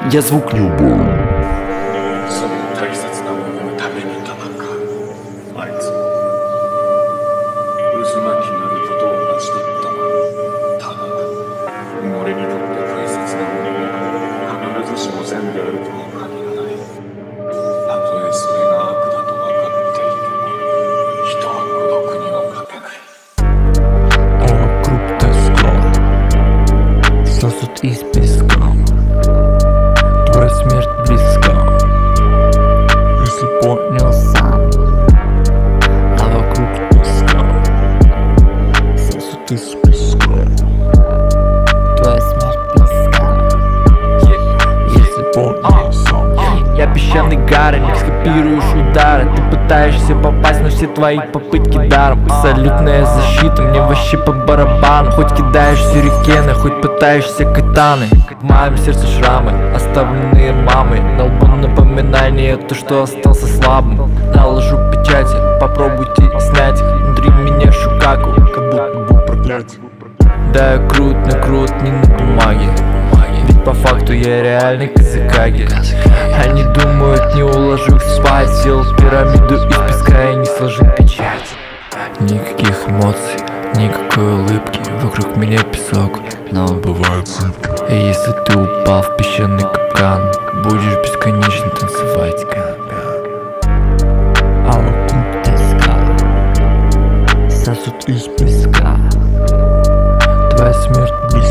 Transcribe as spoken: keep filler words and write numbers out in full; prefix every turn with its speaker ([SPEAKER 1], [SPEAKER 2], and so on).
[SPEAKER 1] я звук не уберу.
[SPEAKER 2] Сосуд из песка, твоя смерть близка, если понял сам, а вокруг песка. Сосуд из песка, твоя смерть близка, если понял сам.
[SPEAKER 3] Я песчаный гарник, скопируешь удары. Ты пытаешься попасть, но все твои попытки даром. Абсолютная защита, мне вообще по барабану. Хоть кидаешь сюрикены, хоть пытаешься катаны. В моем сердце шрамы, оставленные мамой. На лбу напоминание, то что остался слабым. Наложу печати, попробуйте снять их. Внутри меня шукаку, как будто бы проклятие. Да я крут, но крут не на бумаге. Ведь по факту я реальный Казакаги. Они думают, не уложу спать. Сделал пирамиду из песка и не сложил печать. Никаких эмоций, никакой улыбки. Вокруг меня песок, но бывают зыбки. И если ты упал в песчаный капкан, будешь бесконечно танцевать капкан.
[SPEAKER 2] А вокруг тоска, сосуд из песка, твоя смерть близка.